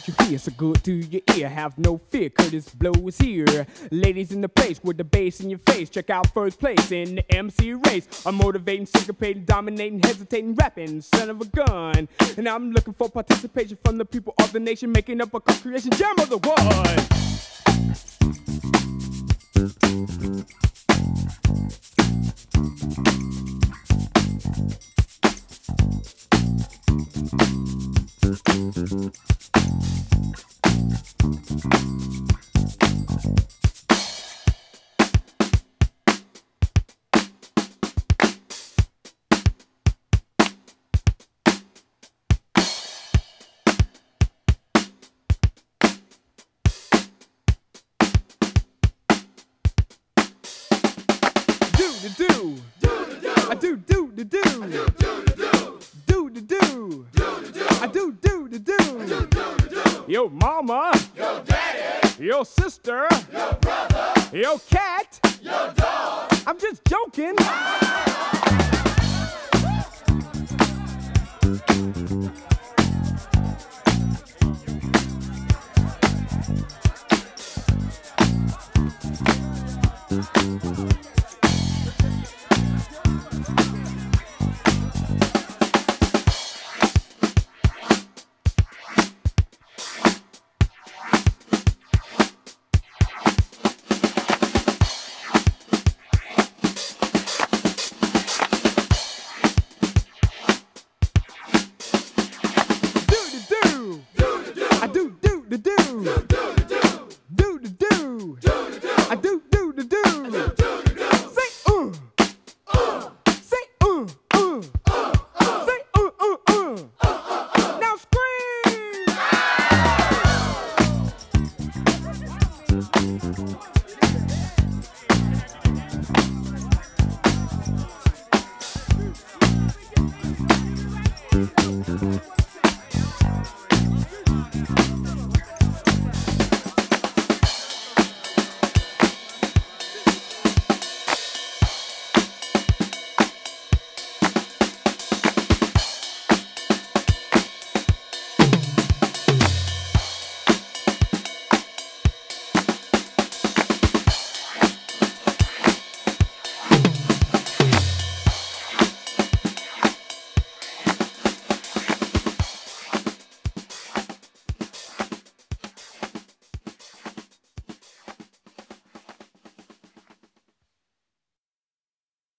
you hear so good to your ear. Have no fear, Curtis Blow is here. Ladies in the place with the bass in your face. Check out first place in the MC race. I'm motivating, syncopating, dominating, hesitating, rapping, son of a gun. And I'm looking for participation from the people of the nation, making up a co-creation jam of the one. Yo mama, yo daddy, yo sister, yo brother, yo cat, yo dog. I'm just joking.